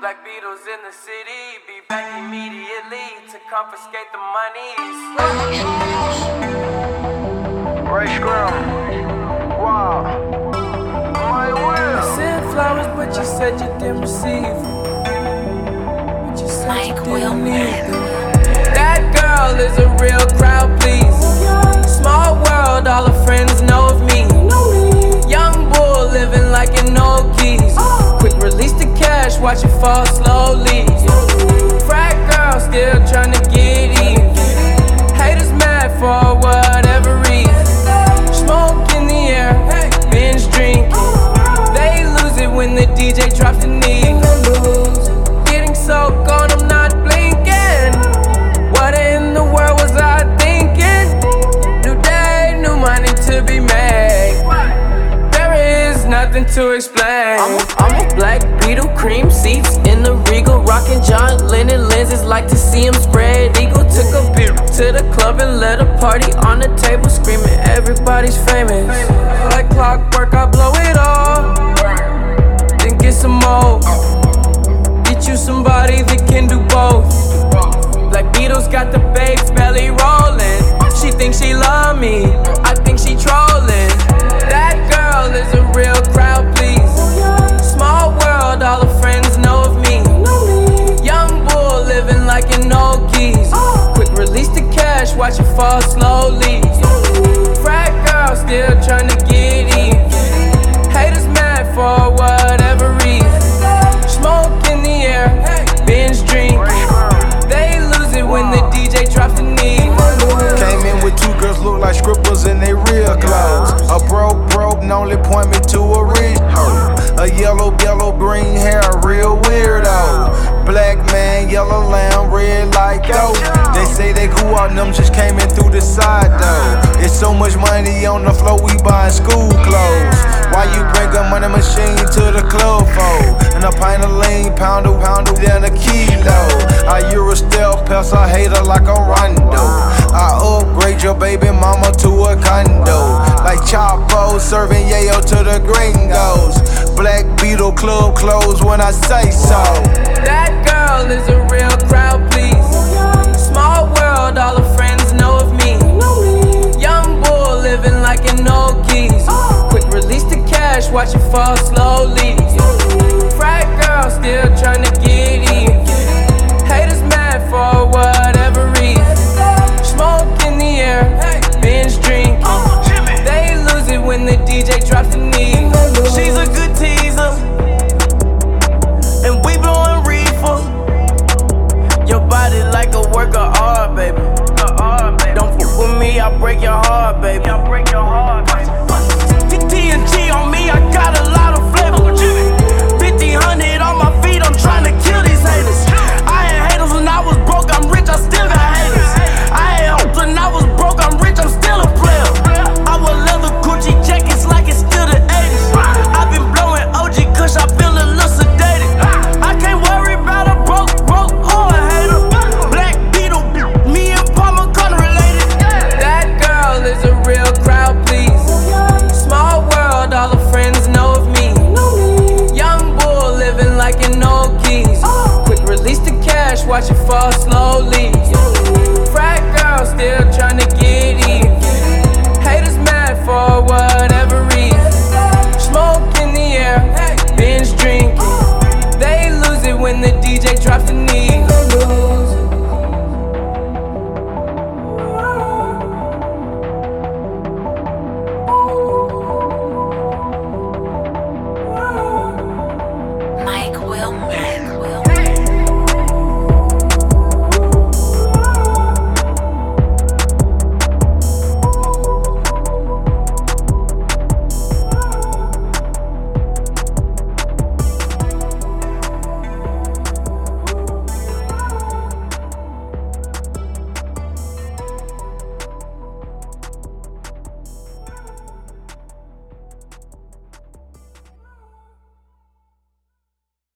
Black Beatles in the city, be back immediately to confiscate the monies. Ray Scrum, wow, my will. I sent flowers, but you said you didn't receive them. But you said you didn't need them. That girl is a real crowd pleaser. Small world, all her friends know of me. Young bull living like an old keys. Quick release the cash, watch it fall slowly. Frat girl still tryna get even. Haters mad for whatever reason. Smoke in the air, binge drinking. They lose it when the DJ drops the knee. Getting so gone, I'm not blinking. What in the world was I thinking? New day, new money to be made. There is nothing to explain. I'm a black Beetle, cream seats in the Regal, rockin' John Lennon lenses, like to see him spread eagle. Took a beer to the club and let a party on the table, screaming everybody's famous. Like clockwork, I blow it all, then get some more. Get you somebody that can do both. Black Beatles got the babes belly rolling. She thinks she love me, I think she trolling. That girl is a real crowd pleaser. Small world, all her friends know of me. Young bull living like an old geese. Quick release the cash, watch it fall slowly. Frat girl still tryna get even. Haters mad for whatever reason. Smoke in the air, binge drinking. They lose it when the DJ drops the knee. Came in with two girls look like scribbles in they real clothes. A broke only point me to a rich hoe. A yellow, green hair, real weirdo. Black man, yellow lamb, red like dough. They say they grew out, them just came in through the side though. It's so much money on the floor, we buying school clothes. Why you bring a money machine to the club for? And a pint of lean, pounder, then a kilo. I Euro stealth, pass a hater like a Rondo. I upgrade your baby mama to a condo. Like Chapo, serving yayo to the gringos. Black Beetle club closed when I say so. That girl is a real crowd pleaser. Small world, all her friends know of me. Young bull living like an old geese. Quick release the cash, watch it fall slowly. Frat girl still tryna get even. Haters mad for whatever reason. Smoke in the air, binge drinking. They lose it when the DJ drops the knee. She's a good teaser, and we blowin' reefer. Your body like a work of art, baby. Don't fuck with me, I'll break your heart, baby.